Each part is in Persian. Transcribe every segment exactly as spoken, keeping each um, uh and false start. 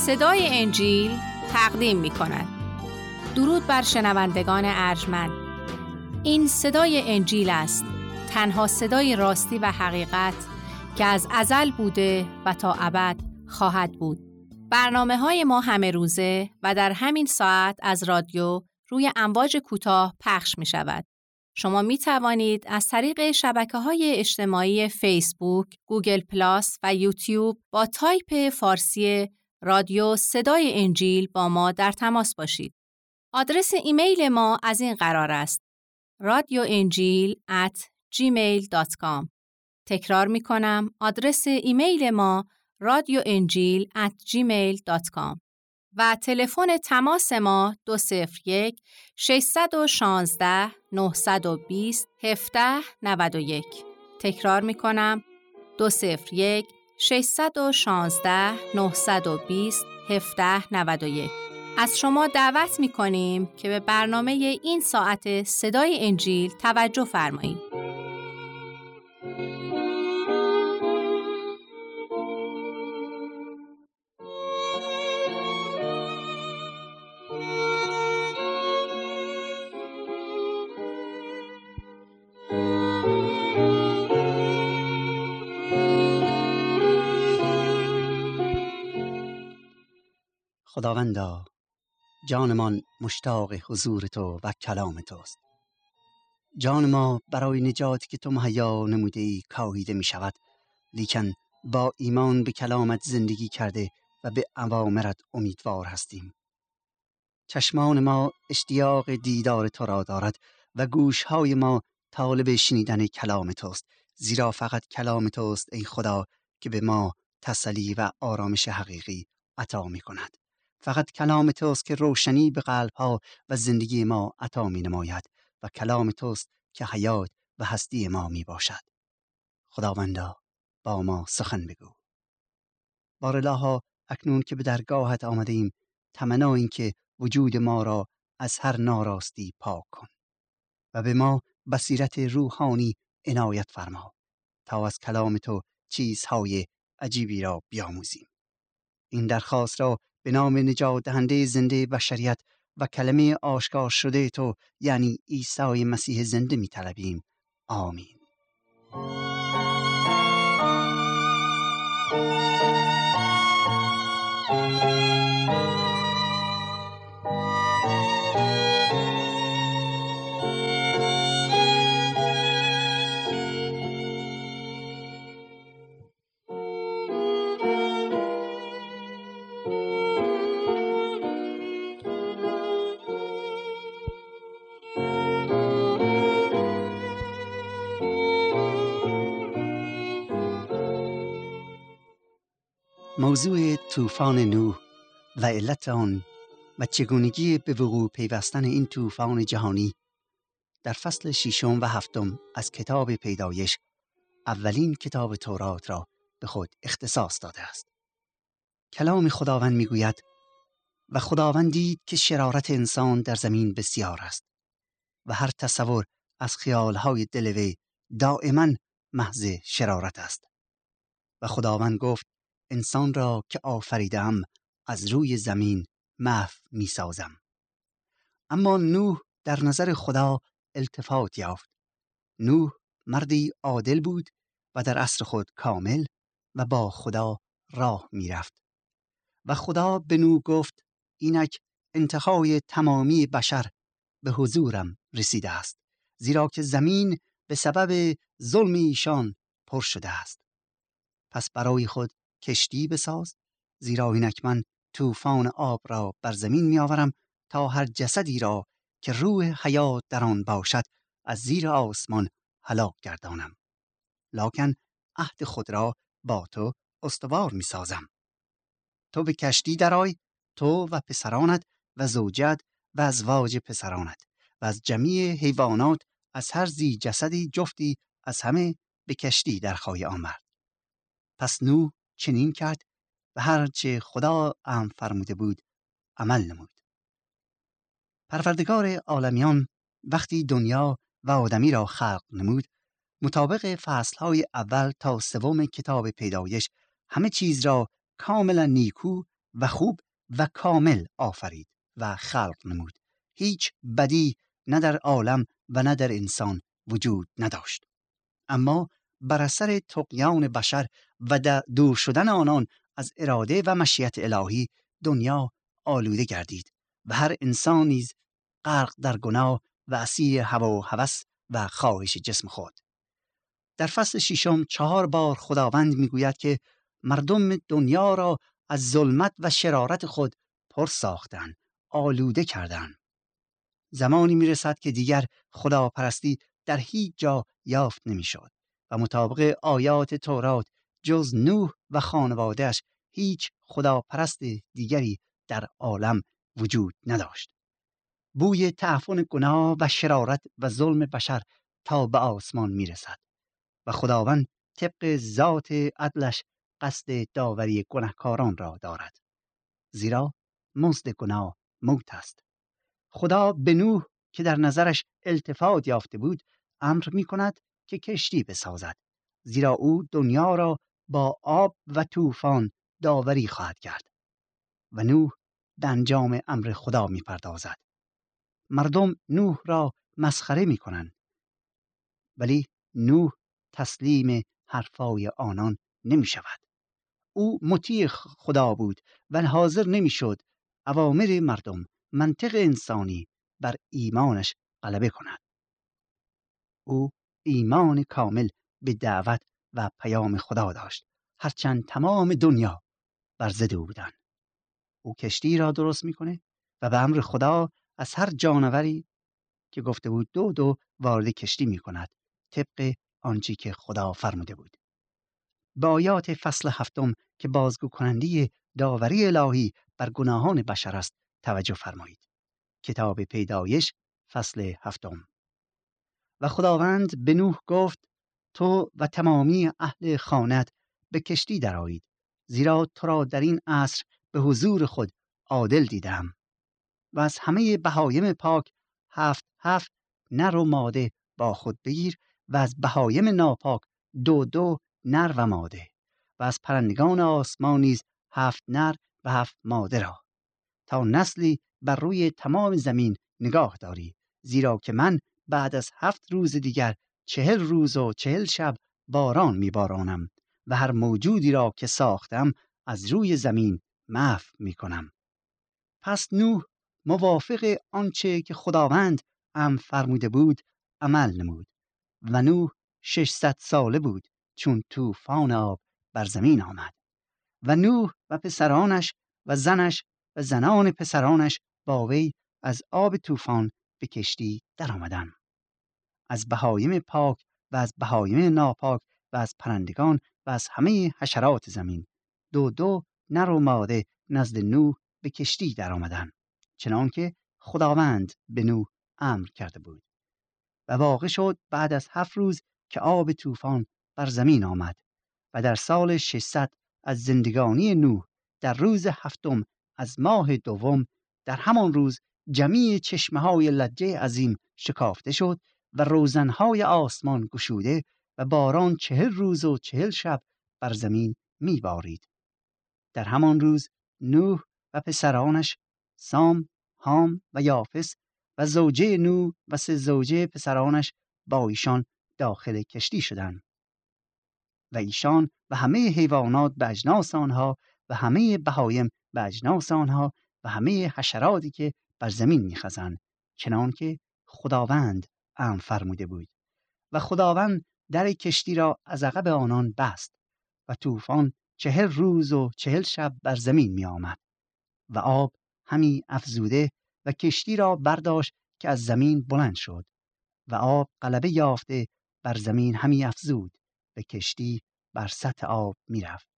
صدای انجیل تقدیم می کند. درود بر شنوندگان ارجمند. این صدای انجیل است، تنها صدای راستی و حقیقت که از ازل بوده و تا ابد خواهد بود. برنامه‌های ما همه روزه و در همین ساعت از رادیو روی امواج کوتاه پخش می شود. شما می توانید از طریق شبکه‌های اجتماعی فیسبوک، گوگل پلاس و یوتیوب با تایپ فارسی رادیو صدای انجیل با ما در تماس باشید. آدرس ایمیل ما از این قرار است: رادیو انجیل ات جیمیل دات کام. تکرار می کنم، آدرس ایمیل ما رادیو انجیل ات جیمیل دات کام و تلفن تماس ما دو صفر یک ششصد و شانزده نهصد و بیست هفده نود و یک. تکرار می کنم، دو صفر یک ششصد و شانزده نهصد و بیست هفده نود و یک. از شما دعوت می کنیم که به برنامه این ساعت صدای انجیل توجه فرمایید. خداوندا، جانمان مشتاق حضور تو و کلام توست. جان ما برای نجاتی که تو مهیا نموده ای کاهیده می شود، لیکن با ایمان به کلامت زندگی کرده و به اوامرت امیدوار هستیم. چشمان ما اشتیاق دیدار تو را دارد و گوشهای ما طالب شنیدن کلام توست، زیرا فقط کلام توست ای خدا که به ما تسلی و آرامش حقیقی عطا می کند. فقط کلام توست که روشنی به قلب‌ها و زندگی ما عطا می نماید و کلام توست که حیات و هستی ما می باشد. خداوندا، با ما سخن بگو. بارالها، اکنون که به درگاهت آمدیم، تمنا این که وجود ما را از هر ناراستی پاک کن و به ما بصیرت روحانی عنایت فرما تا از کلام تو چیزهای عجیبی را بیاموزیم. این درخواست را به نام نجات دهنده زنده بشریت و کلمه آشکار شده تو، یعنی عیسی مسیح زنده می طلبیم. آمین. موضوع طوفان نوح و علت آن و چگونگی به وقوع پیوستن این طوفان جهانی در فصل ششم و هفتم از کتاب پیدایش، اولین کتاب تورات، را به خود اختصاص داده است. کلام خداوند میگوید: و خداوند دید که شرارت انسان در زمین بسیار است و هر تصور از خیالهای دل وی دائما محض شرارت است. و خداوند گفت: انسان را که آفریدم از روی زمین محو می سازم. اما نوح در نظر خدا التفات یافت. نوح مردی عادل بود و در عصر خود کامل و با خدا راه می رفت. و خدا به نوح گفت: اینک انتهای تمامی بشر به حضورم رسیده است، زیرا که زمین به سبب ظلم ایشان پر شده است. پس برای خود کشتی بساز، زیرا اینک من طوفان آب را بر زمین می آورم تا هر جسدی را که روح حیات در آن باشد از زیر آسمان هلاک گردانم. لکن عهد خود را با تو استوار می سازم. تو به کشتی درآی، تو و پسرانت و زوجت و ازواج پسرانت و از جمیع حیوانات، از هر ذی جسدی جفتی از همه به کشتی در خواهی آورد. پس نوح چنین کرد و هرچه خدا امر فرموده بود عمل نمود. پروردگار عالمیان وقتی دنیا و آدمی را خلق نمود، مطابق فصلهای اول تا سوم کتاب پیدایش همه چیز را کاملا نیکو و خوب و کامل آفرید و خلق نمود. هیچ بدی نه در عالم و نه در انسان وجود نداشت. اما بر اثر طغیان بشر و دور شدن آنان از اراده و مشیت الهی دنیا آلوده گردید و هر انسان نیز غرق در گناه و اسیر هوا و هوس و خواهش جسم خود. در فصل ششم چهار بار خداوند میگوید که مردم دنیا را از ظلمت و شرارت خود پر ساختند، آلوده کردند. زمانی میرسد که دیگر خداپرستی در هیچ جا یافت نمیشد و مطابق آیات تورات جز نوح و خانواده‌اش هیچ خداپرست دیگری در عالم وجود نداشت. بوی تعفن گناه و شرارت و ظلم بشر تا به آسمان میرسد و خداوند طبق ذات عدلش قصد داوری گناهکاران را دارد، زیرا مزد گناه موت است. خدا به نوح که در نظرش التفات یافته بود امر می کند که کشتی بسازد، زیرا او دنیا را با آب و طوفان داوری خواهد کرد. و نوح به انجام امر خدا می پردازد. مردم نوح را مسخره می کنند، ولی نوح تسلیم حرفای آنان نمی شود. او مطیع خدا بود و حاضر نمی شد اوامر مردم، منطق انسانی بر ایمانش غلبه کند. او ایمان کامل به دعوت و پیام خدا داشت، هرچند تمام دنیا بر ضد او بودند. او کشتی را درست میکنه و به امر خدا از هر جانوری که گفته بود دو دو وارد کشتی میکند، طبق آنچه که خدا فرموده بود. با آیات فصل هفتم که بازگو کننده داوری الهی بر گناهان بشر است توجه فرمایید. کتاب پیدایش فصل هفتم. و خداوند به نوح گفت تو و تمامی اهل خانت به کشتی درآیید، زیرا تو را در این عصر به حضور خود عادل دیدم. و از همه بهایم پاک هفت هفت نر و ماده با خود بگیر و از بهایم ناپاک دو دو نر و ماده و از پرندگان آسمان نیز هفت نر و هفت ماده را، تا نسلی بر روی تمام زمین نگاه داری، زیرا که من بعد از هفت روز دیگر چهل روز و چهل شب باران میبارانم و هر موجودی را که ساختم از روی زمین محو میکنم. پس نوح موافق آنچه که خداوند امر فرموده بود عمل نمود و نوح ششصد ساله بود چون طوفان آب بر زمین آمد. و نوح و پسرانش و زنش و زنان پسرانش با وی از آب طوفان به کشتی در آمدند. از بهایم پاک و از بهایم ناپاک و از پرندگان و از همه حشرات زمین دو دو نر و ماده نزد نوح به کشتی در آمدند، چنانکه خداوند به نوح امر کرده بود. و واقع شد بعد از هفت روز که آب طوفان بر زمین آمد و در سال ششصد از زندگانی نوح در روز هفتم از ماه دوم در همان روز جمیع چشمه‌های لجه عظیم شکافته شد و روزنهای آسمان گشوده و باران چهل روز و چهل شب بر زمین میبارید. در همان روز نوح و پسرانش سام، هام و یافس و زوجه نوح و سه زوجه پسرانش با ایشان داخل کشتی شدند. و ایشان و همه حیوانات به اجناس آنها و همه بهایم به اجناس آنها و همه حشراتی که بر زمین میخزند، چنان که خداوند امر فرموده بود. و خداوند در کشتی را از عقب آنان بست و طوفان چهل روز و چهل شب بر زمین می آمد و آب همی افزوده و کشتی را برداشت که از زمین بلند شد و آب غلبه یافته بر زمین همی افزود و کشتی بر سطح آب می رفت.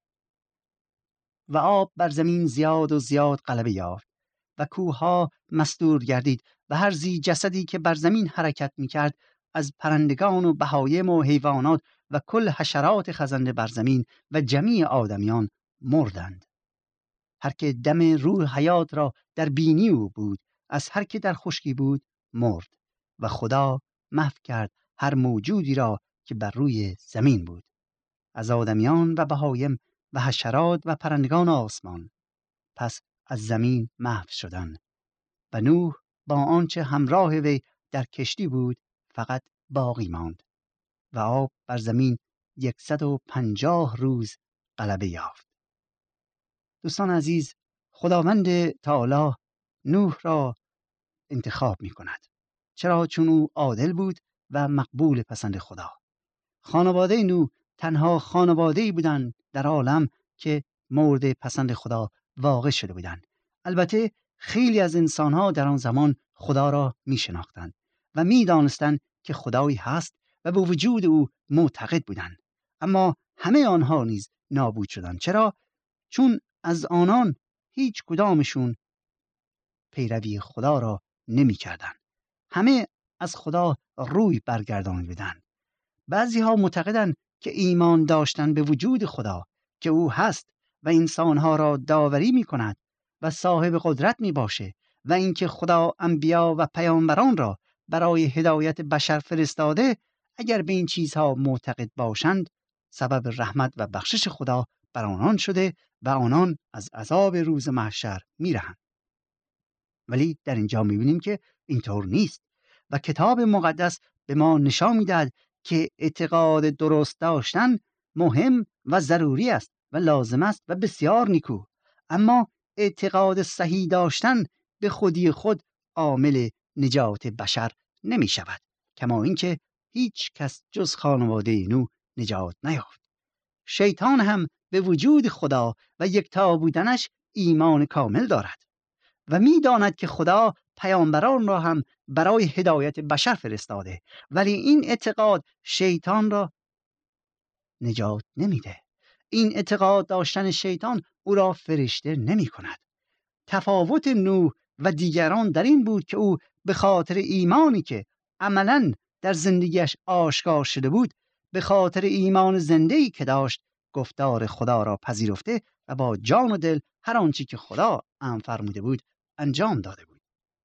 و آب بر زمین زیاد و زیاد غلبه یافت و کوهها مستور گردید و هر زی جسدی که بر زمین حرکت می کرد از پرندگان و بهایم و حیوانات و کل حشرات خزنده بر زمین و جمیع آدمیان مردند. هر که دم روح حیات را در بینی او بود، از هر که در خشکی بود مرد و خدا محو کرد هر موجودی را که بر روی زمین بود، از آدمیان و بهایم و حشرات و پرندگان آسمان. پس از زمین محو شدند و نوح با آنچه همراه وی در کشتی بود فقط باقی ماند و آب بر زمین صد و پنجاه روز غلبه یافت. دوستان عزیز، خداوند تعالی نوح را انتخاب می کند. چرا؟ چون او عادل بود و مقبول پسند خدا. خانواده نوح تنها خانواده‌ای بودند در عالم که مورد پسند خدا واقع شده بودند. البته خیلی از انسانها در آن زمان خدا را می شناختند و می دانستند که خدایی هست و به وجود او معتقد بودند. اما همه آنها نیز نابود شدند. چرا؟ چون از آنان هیچ کدامشون پیروی خدا را نمی کردن. همه از خدا روی برگردانده بودند. بعضی ها معتقدند که ایمان داشتن به وجود خدا که او هست و انسانها را داوری می کند و صاحب قدرت می باشه و اینکه خدا انبیا و پیامبران را برای هدایت بشر فرستاده، اگر به این چیزها معتقد باشند سبب رحمت و بخشش خدا بر آنان شده و آنان از عذاب روز محشر می رهند. ولی در اینجا می بینیم که اینطور نیست و کتاب مقدس به ما نشان می دهد که اعتقاد درست داشتن مهم و ضروری است و لازم است و بسیار نیکو، اما اعتقاد صحیح داشتن به خودی خود عامل نجات بشر نمی شود، کما اینکه هیچ کس جز خانواده نوح نجات نیافت. شیطان هم به وجود خدا و یکتا بودنش ایمان کامل دارد و می داند که خدا پیامبران را هم برای هدایت بشر فرستاده، ولی این اعتقاد شیطان را نجات نمیده. این اعتقاد داشتن شیطان او را فرشته نمی کند. تفاوت نوح و دیگران در این بود که او به خاطر ایمانی که عملاً در زندگیش آشکار شده بود، به خاطر ایمان زنده‌ای که داشت، گفتار خدا را پذیرفته و با جان و دل هر آنچه که خدا امر فرموده بود انجام داده بود.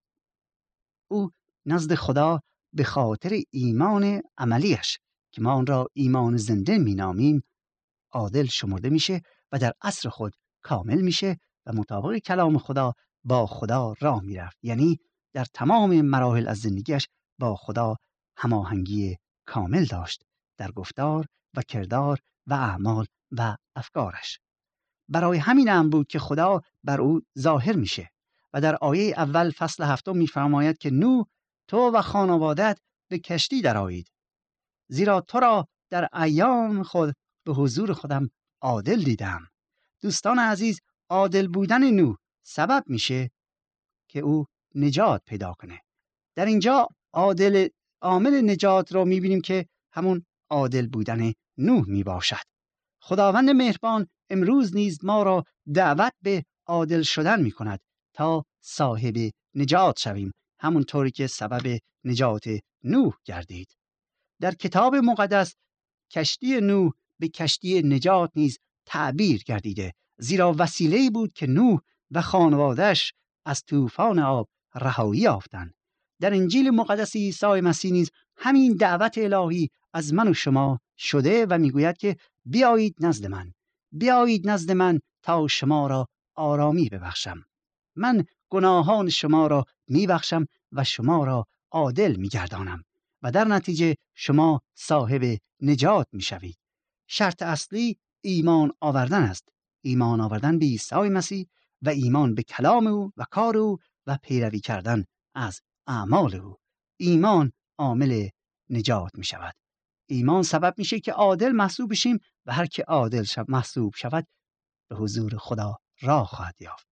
او نزد خدا به خاطر ایمان عملیش که ما آن را ایمان زنده مینامیم عادل شمرده میشه و در عصر خود کامل میشه و مطابق کلام خدا با خدا راه میرفت. یعنی در تمام مراحل از زندگیش با خدا هماهنگی کامل داشت در گفتار و کردار و اعمال و افکارش. برای همین هم بود که خدا بر او ظاهر میشه و در آیه اول فصل هفتم میفرماید که نوح تو و خانوادت به کشتی درآیید، زیرا تو را در ایام خود به حضور خودم عادل دیدم. دوستان عزیز، عادل بودن نوح سبب میشه که او نجات پیدا کنه. در اینجا عادل عامل نجات رو میبینیم که همون عادل بودن نوح میباشد. خداوند مهربان امروز نیز ما را دعوت به عادل شدن میکند تا صاحب نجات شویم، همونطوری که سبب نجات نوح گردید. در کتاب مقدس کشتی نوح به کشتی نجات نیز تعبیر گردیده، زیرا وسیله‌ای بود که نوح و خانواده‌اش از طوفان آب رهایی یافتند. در انجیل مقدس عیسی مسیح نیز همین دعوت الهی از من و شما شده و میگوید که بیایید نزد من، بیایید نزد من تا شما را آرامی ببخشم. من گناهان شما را میبخشم و شما را عادل میگردانم و در نتیجه شما صاحب نجات میشوید. شرط اصلی ایمان آوردن است، ایمان آوردن به عیسی مسیح و ایمان به کلام او و کار او و پیروی کردن از اعمال او. ایمان عامل نجات می شود. ایمان سبب میشه که عادل محسوب بشیم و هر که عادل شد محسوب شود به حضور خدا راه خواهد یافت.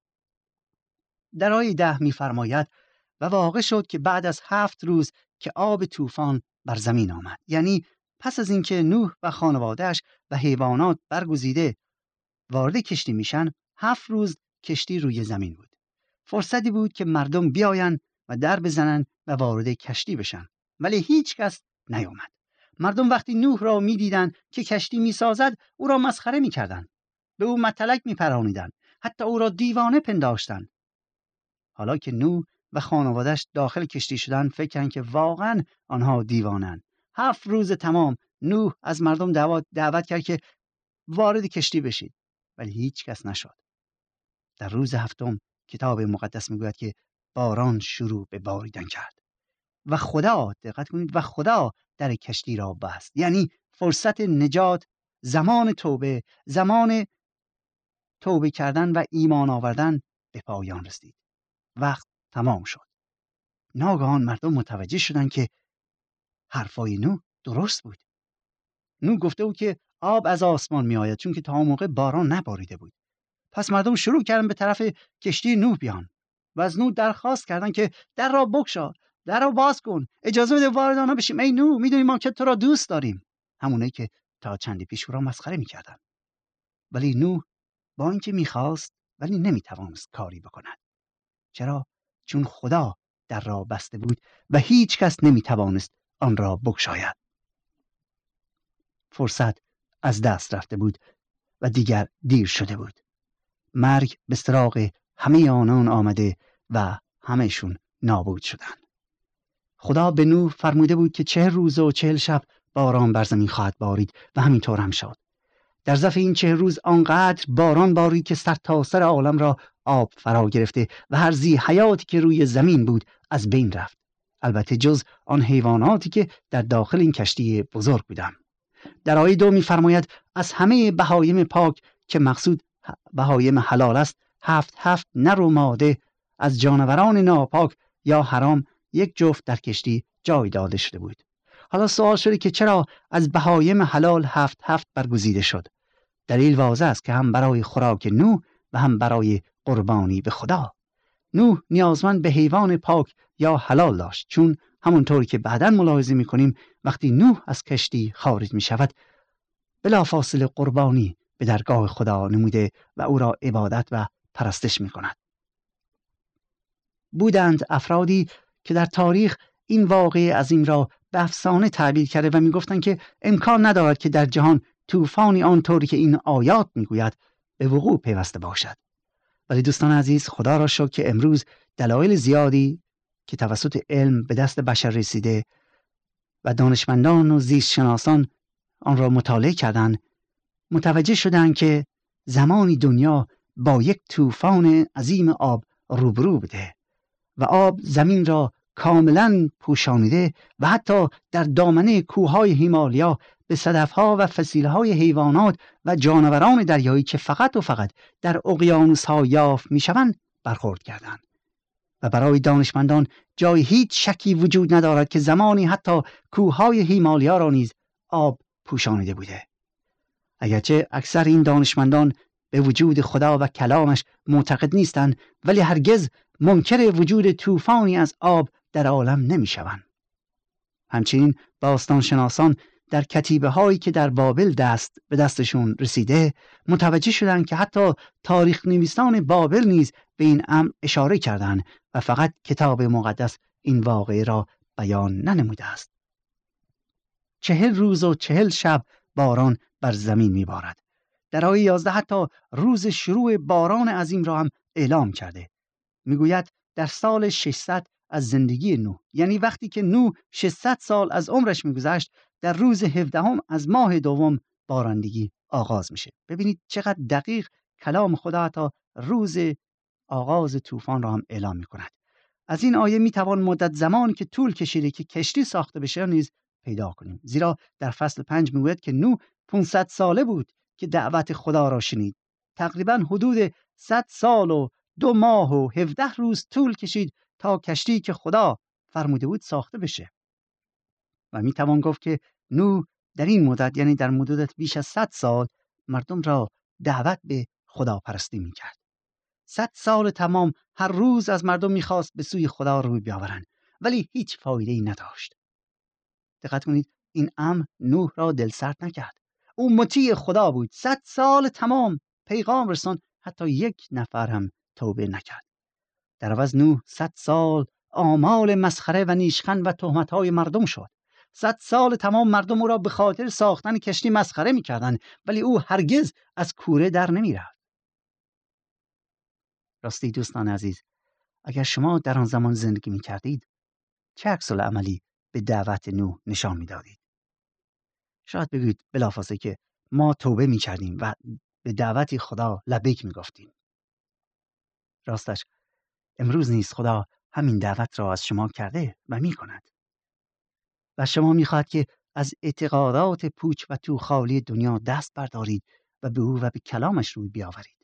در آیه ده می فرماید و واقع شد که بعد از هفت روز که آب طوفان بر زمین آمد، یعنی پس از اینکه نوح و خانواده‌اش و حیوانات برگزیده وارد کشتی میشن، هفت روز کشتی روی زمین بود. فرصتی بود که مردم بیاین و در بزنن و وارد کشتی بشن، ولی هیچ کس نیامد. مردم وقتی نوح را میدیدن که کشتی میسازد او را مسخره میکردند، به او متلک میپرانیدند، حتی او را دیوانه پنداشتند. حالا که نوح و خانواده‌اش داخل کشتی شدن فکر کردند که واقعا آنها دیوانند. هفت روز تمام نوح از مردم دعوت, دعوت کرد که وارد کشتی بشید، ولی هیچ کس نشد. در روز هفتم کتاب مقدس میگوید که باران شروع به باریدن کرد و خدا، دقت کنید، و خدا در کشتی را بست. یعنی فرصت نجات، زمان توبه، زمان توبه کردن و ایمان آوردن به پایان رسید. وقت تمام شد. ناگهان مردم متوجه شدند که حرفای نوح درست بود. نوح گفته بود که آب از آسمان می آید، چون که تا اون موقع باران نباریده بود. پس مردم شروع کردن به طرف کشتی نوح بیان و از نوح درخواست کردند که در را بگشا، در را باز کن، اجازه بده وارد آنها بشیم. ای نوح، میدونیم ما که تو را دوست داریم. همونایی که تا چندی پیش او را مسخره میکردن. ولی نوح با اینکه میخواست ولی نمیتوانست کاری بکند. چرا؟ چون خدا در را بسته بود و هیچ کس نمیتوانست آن را بگشاید. فرصت از دست رفته بود و دیگر دیر شده بود. مرگ به سراغ همه آنان آمده و همهشون نابود شدند. خدا به نوح فرموده بود که چهل روز و چهل شب باران بر زمین خواهد بارید و همینطور هم شد. در ظرف این چهل روز آنقدر باران بارید که سر تا سر عالم را آب فرا گرفته و هر زی حیاتی که روی زمین بود از بین رفت. البته جز آن حیواناتی که در داخل این کشتی بزرگ بودند. در آیه دو می‌فرماید از همه بهایم پاک که مقصود بهایم حلال است، هفت هفت نر و ماده از جانوران ناپاک یا حرام یک جفت در کشتی جای داده شده بود. حالا سوال شده که چرا از بهایم حلال هفت هفت برگزیده شد؟ دلیل واضح است که هم برای خوراک نوح و هم برای قربانی به خدا. نوح نیازمند به حیوان پاک یا حلال داشت، چون همونطور که بعداً ملاحظه می‌کنیم وقتی نوح از کشتی خارج می‌شود بلافاصله قربانی به درگاه خدا نموده و او را عبادت و پرستش می‌کند. بودند افرادی که در تاریخ این واقعه عظیم را به افسانه تعبیر کرده و می‌گفتند که امکان ندارد که در جهان طوفانی آنطوری که این آیات می‌گوید به وقوع پیوسته باشد. ولی دوستان عزیز، خدا را شکر که امروز دلایل زیادی که توسط علم به دست بشر رسیده و دانشمندان و زیستشناسان آن را مطالعه کردند، متوجه شدند که زمانی دنیا با یک طوفان عظیم آب روبرو بوده و آب زمین را کاملا پوشانیده و حتی در دامنه کوههای هیمالیا به صدفها و فسیلهای حیوانات و جانوران دریایی که فقط و فقط در اقیانوس‌ها یافت می‌شوند برخورد کردند. و برای دانشمندان جای هیچ شکی وجود ندارد که زمانی حتی کوههای هیمالیا را نیز آب پوشانیده بوده. اگرچه اکثر این دانشمندان به وجود خدا و کلامش معتقد نیستند، ولی هرگز منکر وجود طوفانی از آب در عالم نمی‌شوند. همچنین باستانشناسان در کتیبه هایی که در بابل دست به دستشون رسیده متوجه شدند که حتی تاریخ نویسان بابل نیز به این امر اشاره کردند و فقط کتاب مقدس این واقعه را بیان ننموده است. چهل روز و چهل شب باران بر زمین میبارد. در آیه یازده حتی روز شروع باران عظیم را هم اعلام کرده. میگوید در سال ششصد از زندگی نوح، یعنی وقتی که نوح ششصد سال از عمرش میگذشت، در روز هفدهم از ماه دوم بارندگی آغاز میشه. ببینید چقدر دقیق کلام خدا حتی روز آغاز طوفان را هم اعلام میکند. از این آیه میتوان مدت زمانی که طول کشیده که کشتی ساخته بشه نیز پیدا کنیم. زیرا در فصل پنج میگوید که نوح پانصد ساله بود که دعوت خدا را شنید. تقریبا حدود صد سال و دو ماه و هفده روز طول کشید تا کشتی که خدا فرموده بود ساخته بشه. و میتوان گفت که نوح در این مدت، یعنی در مدت بیش از صد سال، مردم را دعوت به خداپرستی میکرد. صد سال تمام هر روز از مردم میخواست به سوی خدا روی بیاورند، ولی هیچ فایده‌ای نداشت. دقت کنید، این امر نوح را دلسرد نکرد. او مطیع خدا بود. صد سال تمام پیغام رساند، حتی یک نفر هم توبه نکرد. در عوض نوح صد سال آمال مسخره و نیشخند و تهمت‌های مردم شد. صد سال تمام مردم او را به خاطر ساختن کشتی مسخره می‌کردند، ولی او هرگز از کوره در نمی‌رفت. راستی دوستان عزیز، اگر شما در آن زمان زندگی می‌کردید، چه عکس‌العملی به دعوت نوح نشان می‌دادید؟ شاید بگویید بلافاصله که ما توبه می‌کردیم و به دعوت خدا لبیک می‌گفتیم. راستش امروز نیز خدا همین دعوت را از شما کرده و می کند و شما می خواهد که از اعتقادات پوچ و تو خالی دنیا دست بردارید و به او و به کلامش روی بیاورید.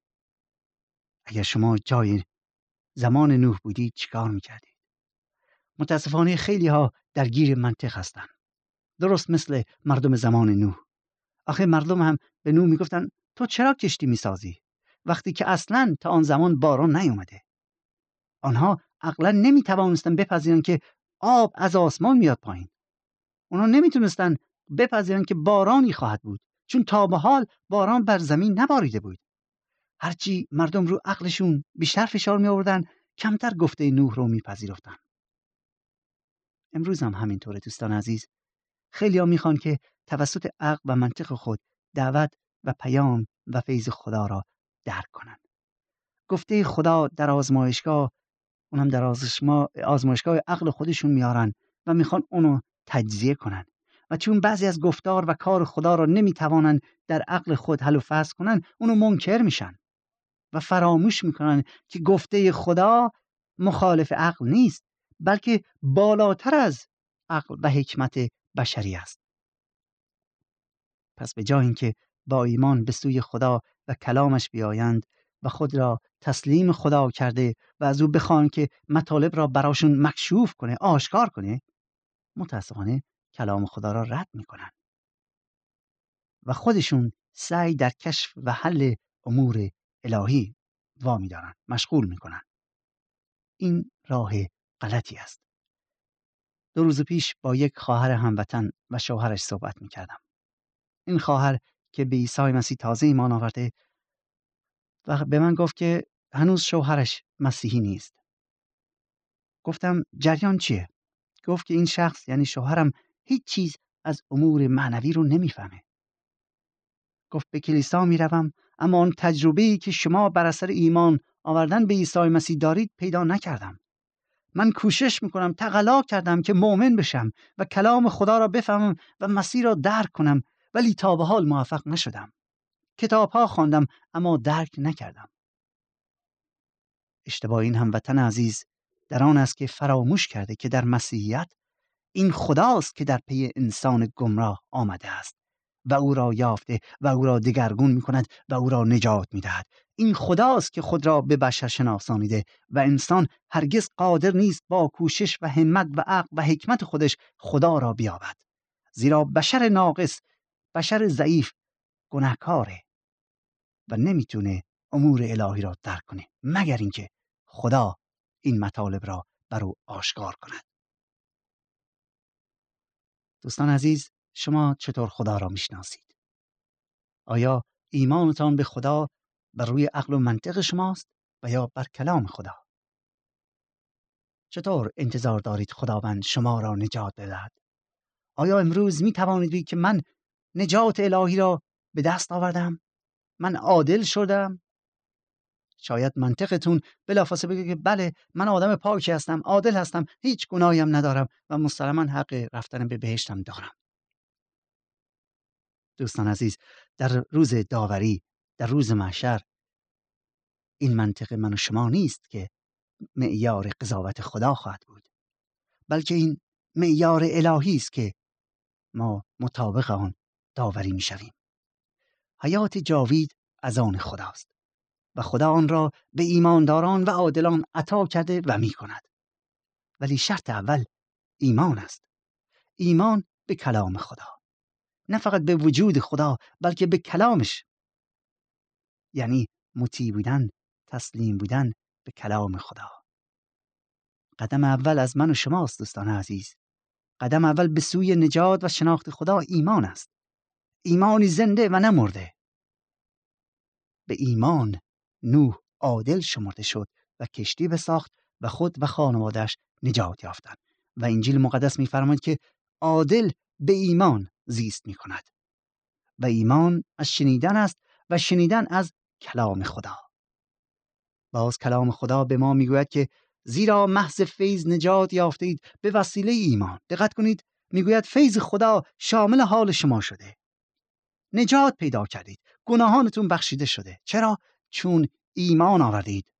اگر شما جای زمان نوح بودید چیکار می کردید؟ متاسفانه خیلی ها درگیر منطق هستند، درست مثل مردم زمان نوح. آخه مردم هم به نوح می گفتن تو چرا کشتی می سازی وقتی که اصلاً تا آن زمان باران نیومده؟ آنها عقلاً نمی توانستن بپذیرن که آب از آسمان میاد پایین. آنها نمی تونستن بپذیرن که بارانی خواهد بود، چون تا به حال باران بر زمین نباریده بود. هرچی مردم رو عقلشون بیشتر فشار می آوردن، کمتر گفته نوح رو میپذیرفتن. امروز هم همینطوره دوستان عزیز. خیلی ها میخوان که توسط عقل و منطق خود دعوت و پیام و فیض خدا را درک کنن. گفته خدا در آزمایشگاه، اونم در آزمایشگاه عقل خودشون میارن و میخوان اونو تجزیه کنن و چون بعضی از گفتار و کار خدا را نمیتوانن در عقل خود حل و فصل کنن، اونو منکر میشن و فراموش میکنن که گفته خدا مخالف عقل نیست، بلکه بالاتر از عقل و حکمت بشری است. پس به جای اینکه با ایمان به سوی خدا و کلامش بیایند و خود را تسلیم خدا کرده و از او بخوان که مطالب را براشون مکشوف کنه، آشکار کنه، متاسفانه کلام خدا را رد میکنن و خودشون سعی در کشف و حل امور الهی وامی دارن، مشغول میکنن. این راه غلطی است. دو روز پیش با یک خواهر هموطن و شوهرش صحبت میکردم. این خواهر که به عیسی مسیح تازه ایمان آورده و به من گفت که هنوز شوهرش مسیحی نیست. گفتم جریان چیه؟ گفت که این شخص یعنی شوهرم هیچ چیز از امور معنوی رو نمیفهمه. گفت به کلیسا میروم اما آن تجربه‌ای که شما بر اثر ایمان آوردن به عیسی مسیح دارید پیدا نکردم. من کوشش میکنم، تقلا کردم که مؤمن بشم و کلام خدا را بفهمم و مسیح را درک کنم، ولی تا به حال موفق نشدم. کتاب‌ها خواندم اما درک نکردم. اشتباه این هموطن عزیز در آن است که فراموش کرده که در مسیحیت این خداست که در پی انسان گمراه آمده است و او را یافته و او را دگرگون می‌کند و او را نجات می‌دهد. این خداست که خود را به بشر شناسانیده و انسان هرگز قادر نیست با کوشش و همت و عقل و حکمت خودش خدا را بیابد، زیرا بشر ناقص، بشر ضعیف، گناهکاره و نمیتونه امور الهی را درک کنه مگر اینکه خدا این مطالب را بر او آشکار کند. دوستان عزیز، شما چطور خدا را میشناسید؟ آیا ایمانتان به خدا بر روی عقل و منطق شماست و یا بر کلام خدا؟ چطور انتظار دارید خداوند شما را نجات بدهد؟ آیا امروز می توانید بگید که من نجات الهی را به دست آوردم؟ من عادل شدم؟ شاید منطقتون بلافاصله بگه که بله، من آدم پاکی هستم، عادل هستم، هیچ گناهی هم ندارم و مسلماً حق رفتن به بهشتم دارم. دوستان عزیز، در روز داوری، در روز محشر، این منطق من و شما نیست که معیار قضاوت خدا خواهد بود، بلکه این معیار الهی است که ما مطابق آن داوری می شویم. حیات جاوید از آن خداست و خدا آن را به ایمانداران و عادلان عطا کرده و می کند. ولی شرط اول ایمان است. ایمان به کلام خدا، نه فقط به وجود خدا بلکه به کلامش، یعنی مطیع بودن، تسلیم بودن به کلام خدا. قدم اول از من و شماست دوستان عزیز. قدم اول به سوی نجات و شناخت خدا ایمان است. ایمانی زنده و نمرده. به ایمان نوح عادل شمرده شد و کشتی بساخت و خود و خانواده‌اش نجات یافتند و انجیل مقدس می‌فرماید که عادل به ایمان زیست می‌کند و ایمان از شنیدن است و شنیدن از کلام خدا. باز کلام خدا به ما میگوید که زیرا محض فیض نجات یافتید به وسیله ایمان. دقت کنید، میگوید فیض خدا شامل حال شما شده. نجات پیدا کردید، گناهانتون بخشیده شده. چرا؟ چون ایمان آوردید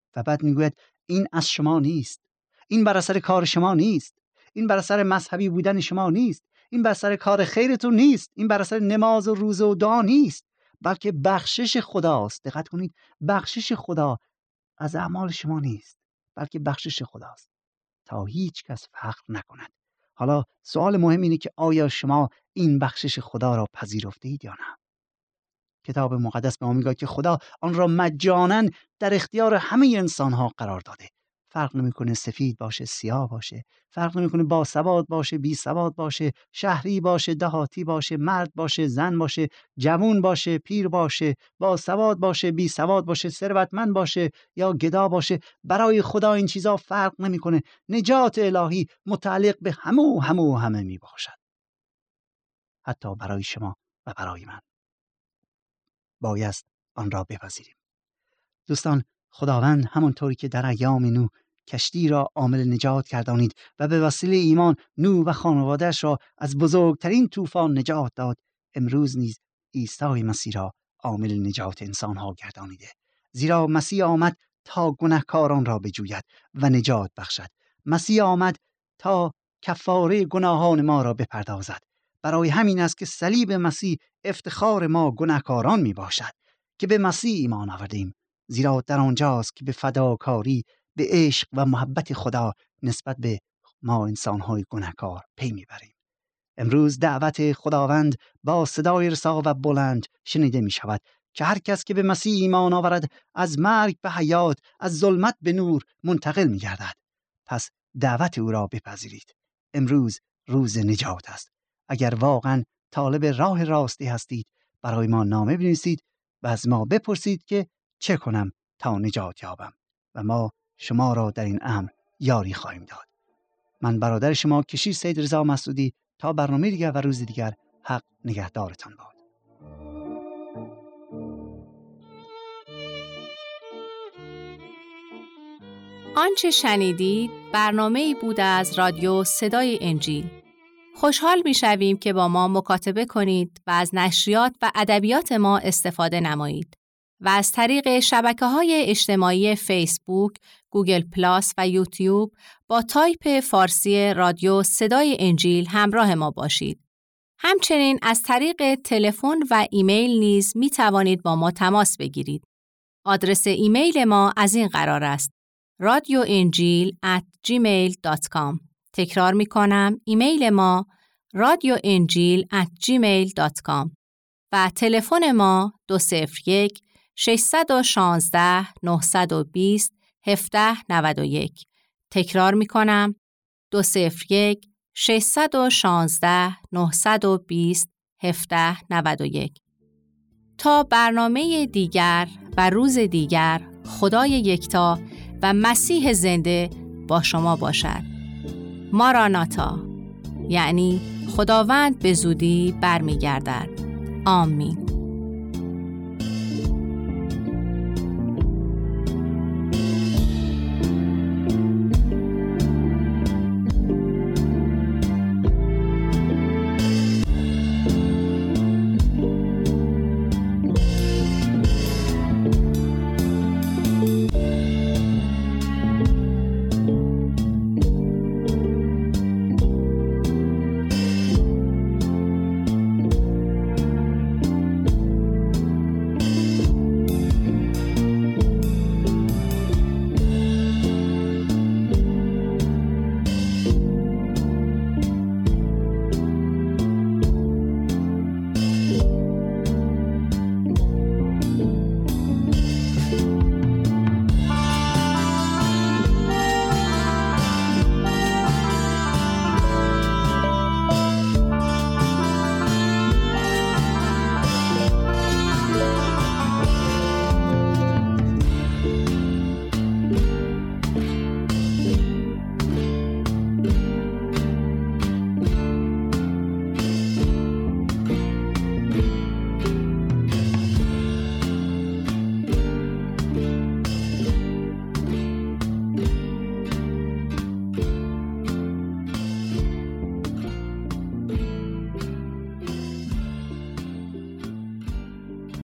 و بعد میگوید این از شما نیست، این بر اثر کار شما نیست، این بر اثر مذهبی بودن شما نیست، این بر اثر کار خیرتون نیست، این بر اثر نماز و روزه و دعا نیست، بلکه بخشش خداست. دقت کنید، بخشش خدا از اعمال شما نیست، بلکه بخشش خداست تا هیچ کس فخر نکند. حالا سوال مهم اینه که آیا شما این بخشش خدا را پذیرفته اید یا نه؟ کتاب مقدس به ما میگه که خدا آن را مجانا در اختیار همه انسان‌ها قرار داده. فرق نمی‌کنه سفید باشه، سیاه باشه، فرق نمی‌کنه با سواد باشه، بی سواد باشه، شهری باشه، دهاتی باشه، مرد باشه، زن باشه، جوان باشه، پیر باشه، با سواد باشه، بی سواد باشه، ثروتمند باشه یا گدا باشه. برای خدا این چیزا فرق نمی‌کنه. نجات الهی متعلق به همه و همه و همه میباشد، حتی برای شما و برای من. بایست آن را بپذیریم. دوستان، خداوند همانطوری که در ایام نوح کشتی را عامل نجات گردانید و به وسیله ایمان نوح و خانواده‌اش را از بزرگترین طوفان نجات داد، امروز نیز عیسی مسیح را عامل نجات انسان‌ها گردانیده. زیرا مسیح آمد تا گناهکاران را بجوید و نجات بخشد. مسیح آمد تا کفاره گناهان ما را بپردازد. برای همین است که صلیب مسیح افتخار ما گناهکاران می باشد که به مسیح ایمان آوردیم، زیرا در آنجاست که به فداکاری، به عشق و محبت خدا نسبت به ما انسان‌های گناهکار پی میبریم. امروز دعوت خداوند با صدای رسا و بلند شنیده می شود که هر کس که به مسیح ایمان آورد از مرگ به حیات، از ظلمت به نور منتقل می گردد. پس دعوت او را بپذیرید. امروز روز نجات است. اگر واقعا طالب راه راستی هستید، برای ما نامه بنویسید و از ما بپرسید که چه کنم تا نجات یابم و ما شما را در این امر یاری خواهیم داد. من برادر شما کشیش سید رضا مسعودی، تا برنامه دیگر و روز دیگر، حق نگهدارتان باد. آنچه شنیدید برنامه‌ای بود از رادیو صدای انجیل. خوشحال می‌شویم که با ما مکاتبه کنید و از نشریات و ادبیات ما استفاده نمایید و از طریق شبکه‌های اجتماعی فیسبوک، گوگل پلاس و یوتیوب با تایپ فارسی رادیو صدای انجیل همراه ما باشید. همچنین از طریق تلفن و ایمیل نیز می توانید با ما تماس بگیرید. آدرس ایمیل ما از این قرار است: رادیو انجیل ات جیمیل دات کام. تکرار می کنم، ایمیل ما رادیو انجیل ات جیمیل دات کام و تلفن ما دو صفر یک شش یک شش نه دو صفر هفت نه یک. تکرار می کنم، دو صفر یک شش یک شش نه دو صفر هفت نه یک. تا برنامه دیگر و روز دیگر، خدای یکتا و مسیح زنده با شما باشد. ماراناتا، یعنی خداوند به زودی برمیگردد. آمین.